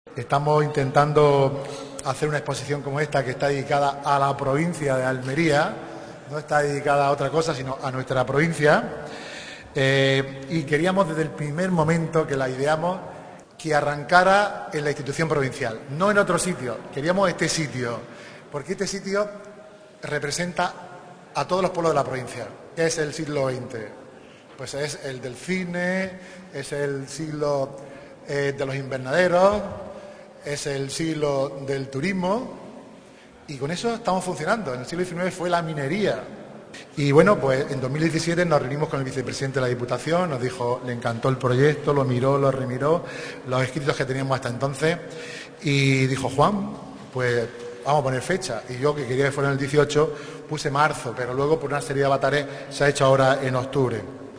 Estamos intentando hacer una exposición como esta que está dedicada a la provincia de Almería, no está dedicada a otra cosa, sino a nuestra provincia. Y queríamos desde el primer momento que la ideamos que arrancara en la institución provincial, no en otro sitio. Queríamos este sitio, porque este sitio representa a todos los pueblos de la provincia. Es el siglo XX, pues es el del cine, es el siglo de los invernaderos, es el siglo del turismo, y con eso estamos funcionando. En el siglo XIX fue la minería. Y bueno, pues en 2017 nos reunimos con el vicepresidente de la Diputación, nos dijo, le encantó el proyecto, lo miró, lo remiró, los escritos que teníamos hasta entonces, y dijo, Juan, pues vamos a poner fecha. Y yo, que quería que fuera en el 18, puse marzo, pero luego por una serie de avatares se ha hecho ahora en octubre.